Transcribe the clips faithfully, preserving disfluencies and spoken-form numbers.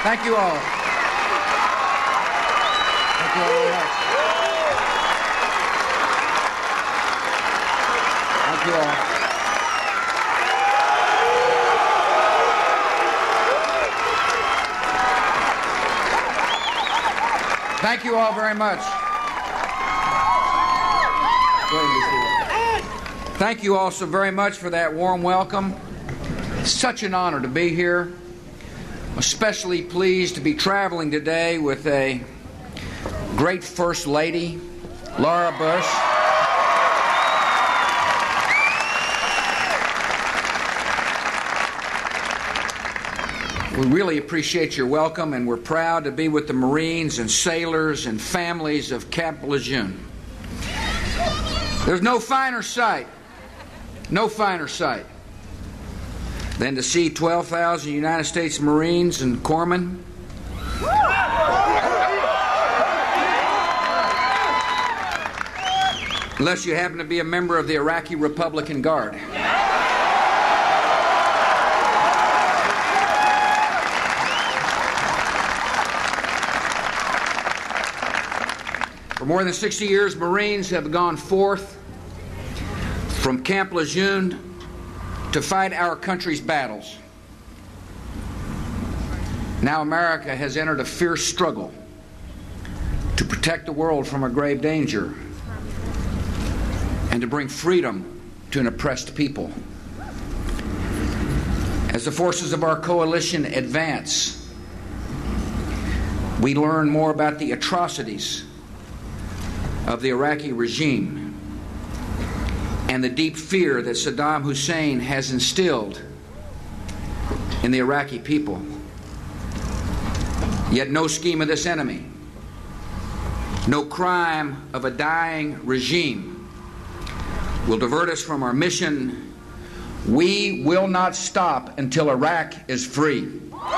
Thank you all. Thank you all very much. Thank you all. Thank you all very much. Thank you all so very much for that warm welcome. It's such an honor to be here. Especially pleased to be traveling today with a great First Lady, Laura Bush. We really appreciate your welcome, and we're proud to be with the Marines and sailors and families of Camp Lejeune. There's no finer sight, no finer sight than to see twelve thousand United States Marines and corpsmen unless you happen to be a member of the Iraqi Republican Guard. For more than sixty years, Marines have gone forth from Camp Lejeune to fight our country's battles. Now America has entered a fierce struggle to protect the world from a grave danger and to bring freedom to an oppressed people. As the forces of our coalition advance, we learn more about the atrocities of the Iraqi regime and the deep fear that Saddam Hussein has instilled in the Iraqi people. Yet no scheme of this enemy, no crime of a dying regime will divert us from our mission. We will not stop until Iraq is free.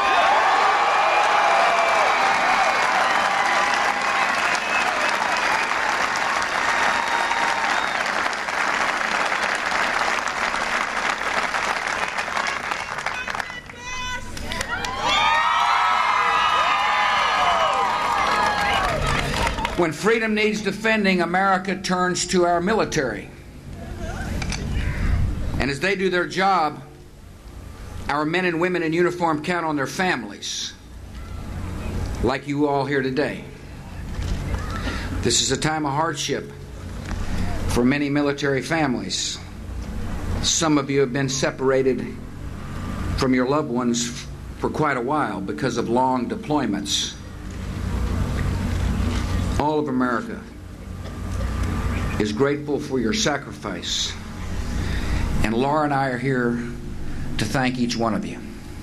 When freedom needs defending, America turns to our military. And as they do their job, our men and women in uniform count on their families, like you all here today. This is a time of hardship for many military families. Some of you have been separated from your loved ones for quite a while because of long deployments. All of America is grateful for your sacrifice, and Laura and I are here to thank each one of you.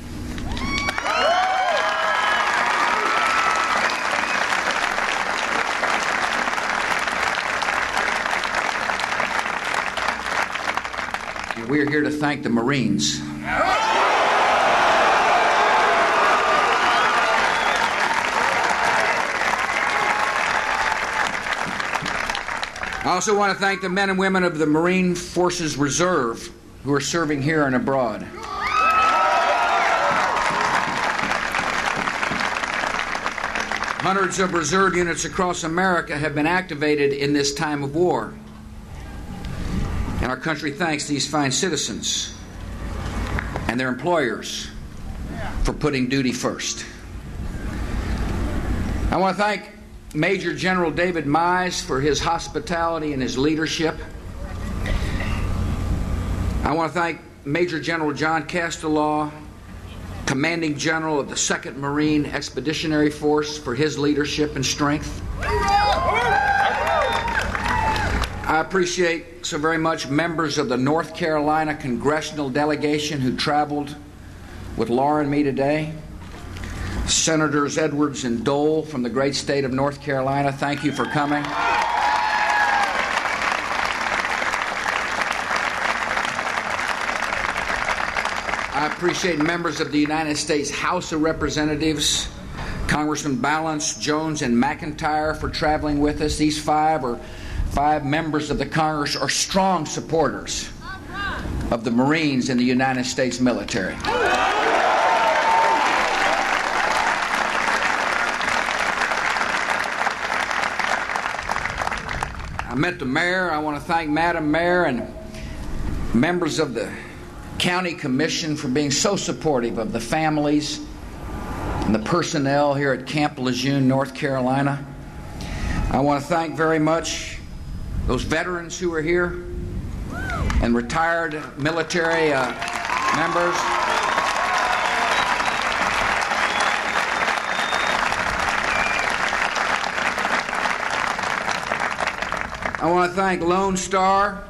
We're here to thank the Marines. I also want to thank the men and women of the Marine Forces Reserve who are serving here and abroad. Hundreds of reserve units across America have been activated in this time of war. And our country thanks these fine citizens and their employers for putting duty first. I want to thank Major General David Mize for his hospitality and his leadership. I want to thank Major General John Castellaw, Commanding General of the second Marine Expeditionary Force, for his leadership and strength. I appreciate so very much members of the North Carolina congressional delegation who traveled with Laura and me today. Senators Edwards and Dole from the great state of North Carolina, thank you for coming. I appreciate members of the United States House of Representatives, Congressman Balance, Jones, and McIntyre for traveling with us. These five or five members of the Congress are strong supporters of the Marines in the United States military. I met the mayor. I want to thank Madam Mayor and members of the County Commission for being so supportive of the families and the personnel here at Camp Lejeune, North Carolina. I want to thank very much those veterans who are here and retired military uh, members. I want to thank Lone Star.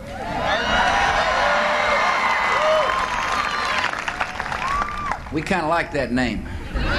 We kind of like that name.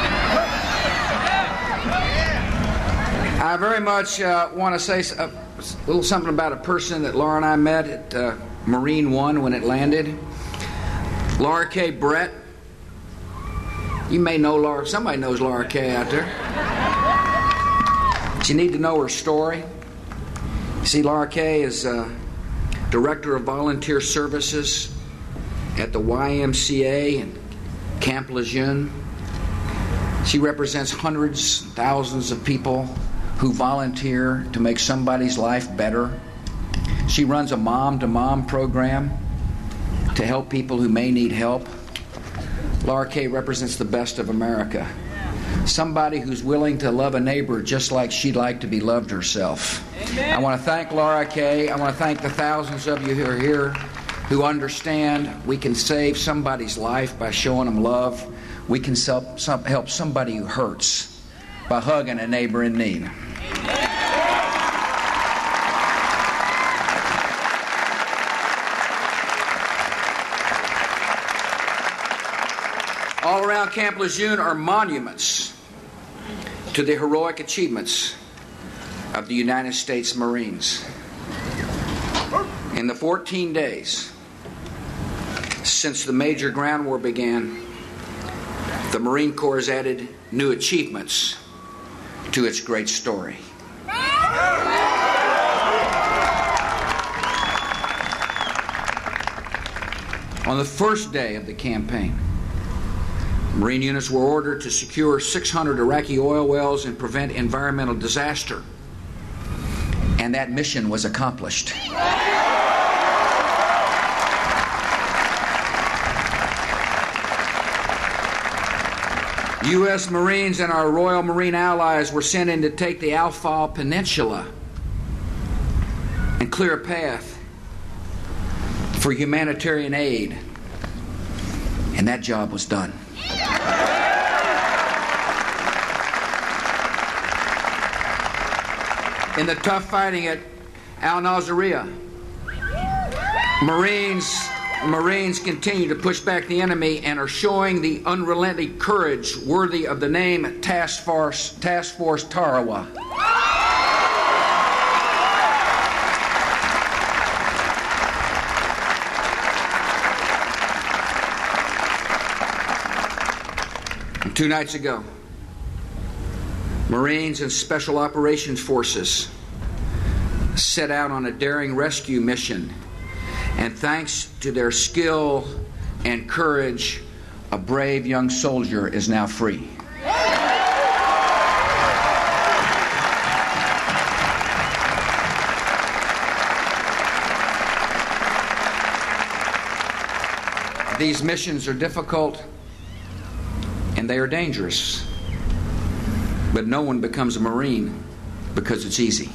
I very much uh, want to say a, a little something about a person that Laura and I met at uh, Marine One when it landed. Laura K. Brett. You may know Laura. Somebody knows Laura K. out there. But you need to know her story. You see, Laura K. is uh, Director of Volunteer Services at the Y M C A and Camp Lejeune. She represents hundreds, thousands of people who volunteer to make somebody's life better. She runs a mom-to-mom program to help people who may need help. Laura K. represents the best of America. Somebody who's willing to love a neighbor just like she'd like to be loved herself. Amen. I want to thank Laura K. I want to thank the thousands of you who are here who understand we can save somebody's life by showing them love. We can help, some, help somebody who hurts by hugging a neighbor in need. All around Camp Lejeune are monuments to the heroic achievements of the United States Marines. In the fourteen days since the major ground war began, the Marine Corps has added new achievements to its great story. On the first day of the campaign, Marine units were ordered to secure six hundred Iraqi oil wells and prevent environmental disaster. And that mission was accomplished. U S Marines and our Royal Marine allies were sent in to take the Al-Fal Peninsula and clear a path for humanitarian aid. And that job was done. In the tough fighting at Al-Nasiriyah, Marines Marines continue to push back the enemy and are showing the unrelenting courage worthy of the name Task Force, Task Force Tarawa. And two nights ago, Marines and Special Operations Forces set out on a daring rescue mission. And thanks to their skill and courage, a brave young soldier is now free. These missions are difficult and they are dangerous. But no one becomes a Marine because it's easy.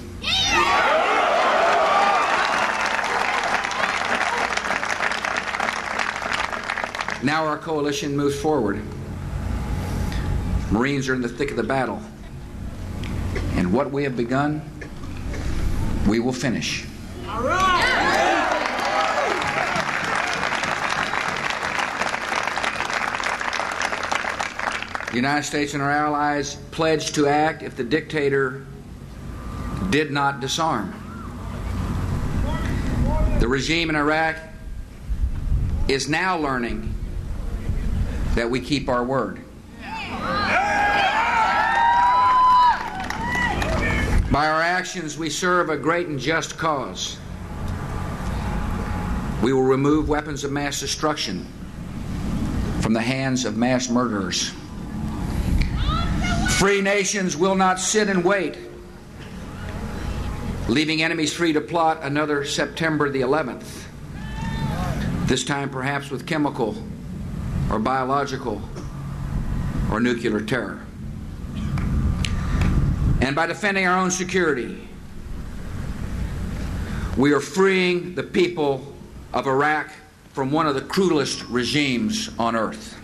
Now our coalition moves forward. Marines are in the thick of the battle. And what we have begun, we will finish. All right. The United States and our allies pledged to act if the dictator did not disarm. The regime in Iraq is now learning that we keep our word. By our actions, we serve a great and just cause. We will remove weapons of mass destruction from the hands of mass murderers. Free nations will not sit and wait, leaving enemies free to plot another September the eleventh, this time perhaps with chemical or biological or nuclear terror. And by defending our own security, we are freeing the people of Iraq from one of the cruelest regimes on earth.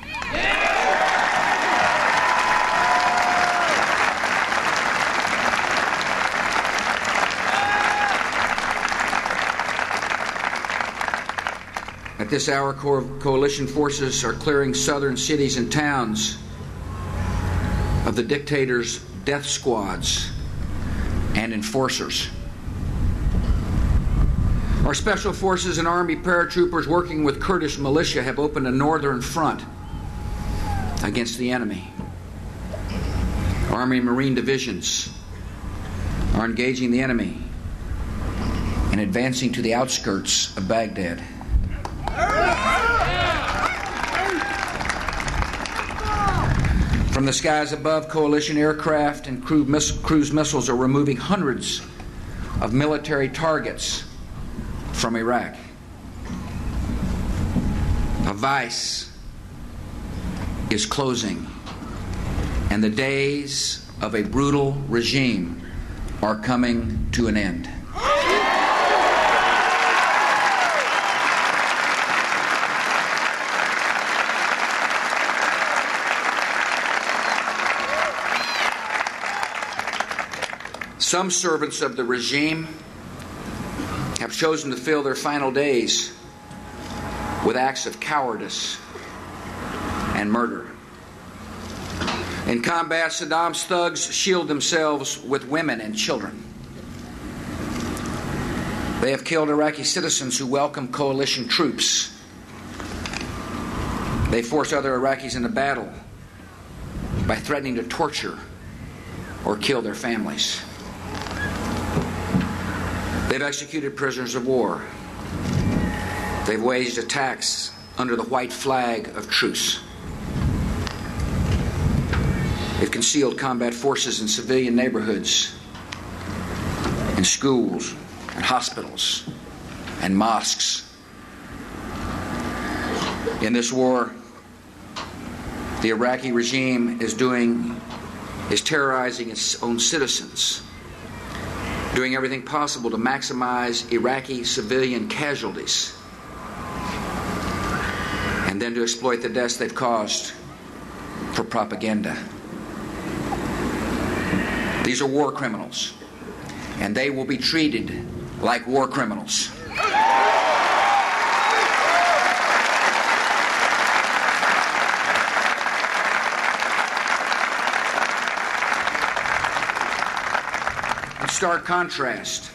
At this hour, co- coalition forces are clearing southern cities and towns of the dictator's death squads and enforcers. Our special forces and Army paratroopers working with Kurdish militia have opened a northern front against the enemy. Army and Marine divisions are engaging the enemy and advancing to the outskirts of Baghdad. From the skies above, coalition aircraft and cruise missiles are removing hundreds of military targets from Iraq. A vice is closing, and the days of a brutal regime are coming to an end. Some servants of the regime have chosen to fill their final days with acts of cowardice and murder. In combat, Saddam's thugs shield themselves with women and children. They have killed Iraqi citizens who welcome coalition troops. They force other Iraqis into battle by threatening to torture or kill their families. They've executed prisoners of war. They've waged attacks under the white flag of truce. They've concealed combat forces in civilian neighborhoods, in schools, and hospitals, and mosques. In this war, the Iraqi regime is doing, is terrorizing its own citizens, doing everything possible to maximize Iraqi civilian casualties, and then to exploit the deaths they've caused for propaganda. These are war criminals, and they will be treated like war criminals. Stark contrast.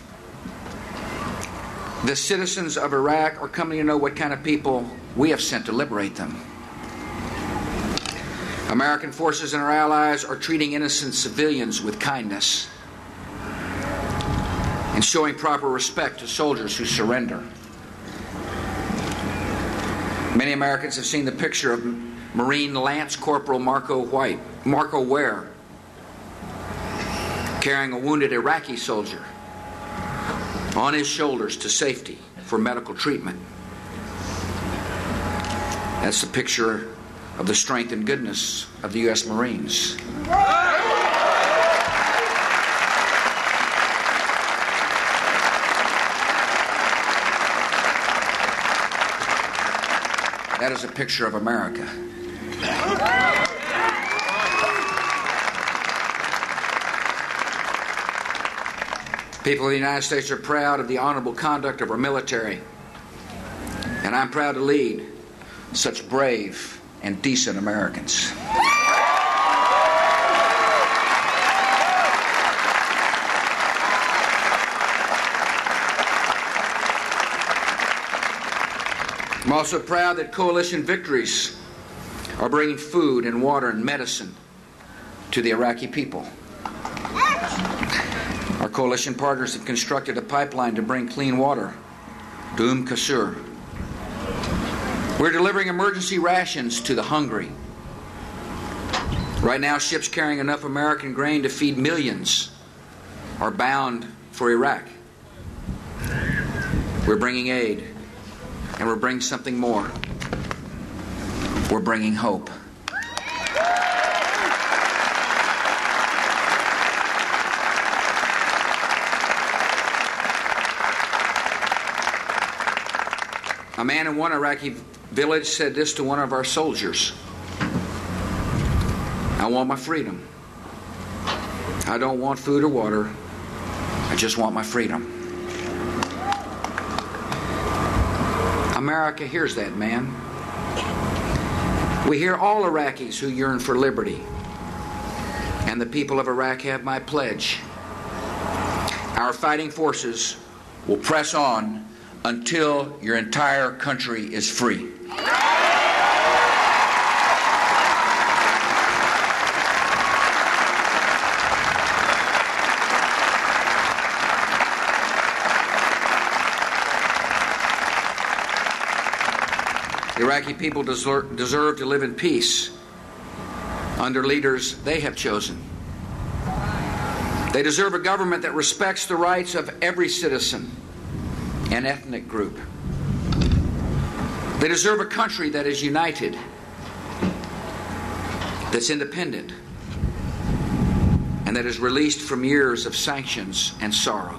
The citizens of Iraq are coming to know what kind of people we have sent to liberate them. American forces and our allies are treating innocent civilians with kindness and showing proper respect to soldiers who surrender. Many Americans have seen the picture of Marine Lance Corporal Marco White, Marco Ware, carrying a wounded Iraqi soldier on his shoulders to safety for medical treatment. That's the picture of the strength and goodness of the U S Marines. That is a picture of America. People of the United States are proud of the honorable conduct of our military, and I'm proud to lead such brave and decent Americans. I'm also proud that coalition victories are bringing food and water and medicine to the Iraqi people. Our coalition partners have constructed a pipeline to bring clean water to Umm Qasr. We're delivering emergency rations to the hungry. Right now, ships carrying enough American grain to feed millions are bound for Iraq. We're bringing aid, and we're bringing something more. We're bringing hope. A man in one Iraqi village said this to one of our soldiers: I want my freedom. I don't want food or water. I just want my freedom. America hears that man. We hear all Iraqis who yearn for liberty. And the people of Iraq have my pledge. Our fighting forces will press on until your entire country is free. The Iraqi people deserve, deserve to live in peace under leaders they have chosen. They deserve a government that respects the rights of every citizen and ethnic group. They deserve a country that is united, that's independent, and that is released from years of sanctions and sorrow.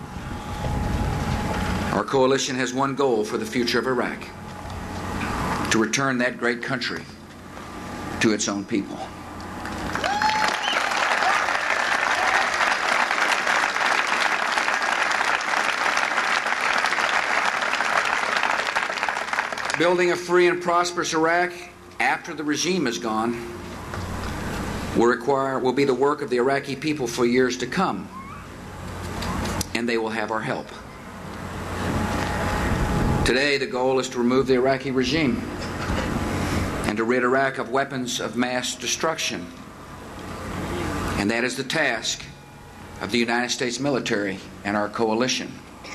Our coalition has one goal for the future of Iraq: to return that great country to its own people. Building a free and prosperous Iraq after the regime is gone will require will be the work of the Iraqi people for years to come, and they will have our help. Today, the goal is to remove the Iraqi regime and to rid Iraq of weapons of mass destruction. And that is the task of the United States military and our coalition.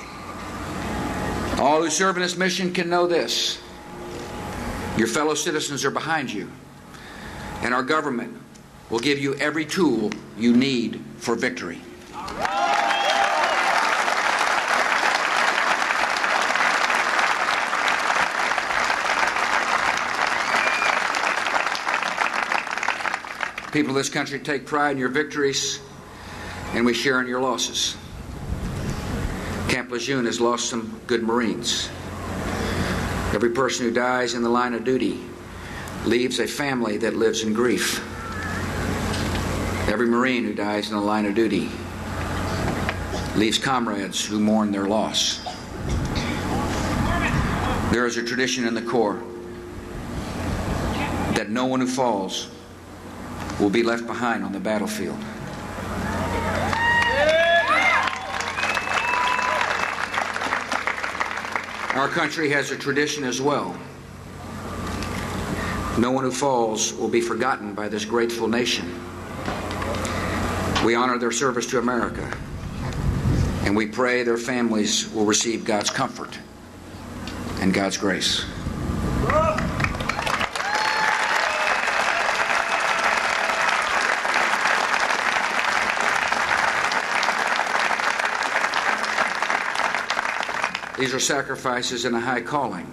All who serve in this mission can know this: your fellow citizens are behind you, and our government will give you every tool you need for victory. People of this country take pride in your victories, and we share in your losses. Camp Lejeune has lost some good Marines. Every person who dies in the line of duty leaves a family that lives in grief. Every Marine who dies in the line of duty leaves comrades who mourn their loss. There is a tradition in the Corps that no one who falls will be left behind on the battlefield. Our country has a tradition as well. No one who falls will be forgotten by this grateful nation. We honor their service to America, and we pray their families will receive God's comfort and God's grace. These are sacrifices and a high calling.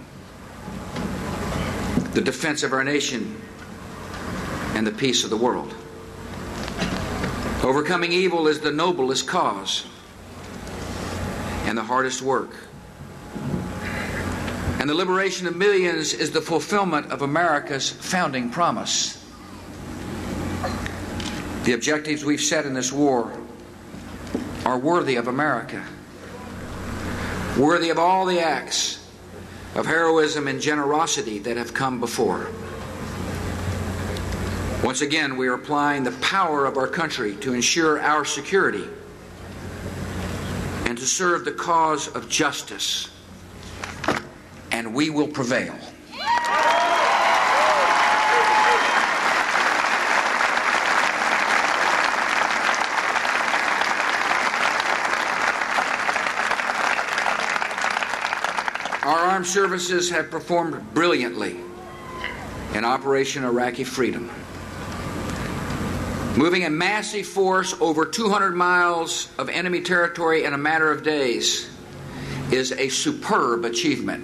The defense of our nation and the peace of the world. Overcoming evil is the noblest cause and the hardest work. And the liberation of millions is the fulfillment of America's founding promise. The objectives we've set in this war are worthy of America, worthy of all the acts of heroism and generosity that have come before. Once again, we are applying the power of our country to ensure our security and to serve the cause of justice, and we will prevail. Our armed services have performed brilliantly in Operation Iraqi Freedom, moving a massive force over two hundred miles of enemy territory in a matter of days is a superb achievement.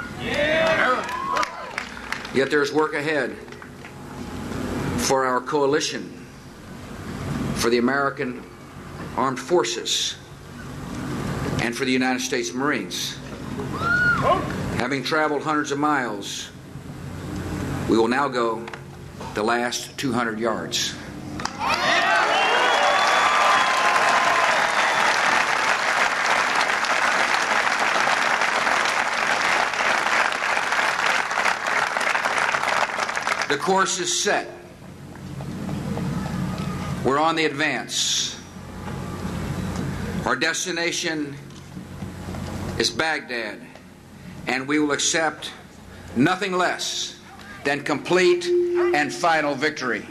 Yet there's work ahead for our coalition, for the American Armed Forces, and for the United States Marines. Having traveled hundreds of miles, we will now go the last two hundred yards. The course is set. We're on the advance. Our destination is Baghdad, and we will accept nothing less than complete and final victory.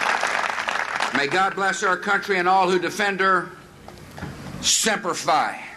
May God bless our country and all who defend her. Semper Fi.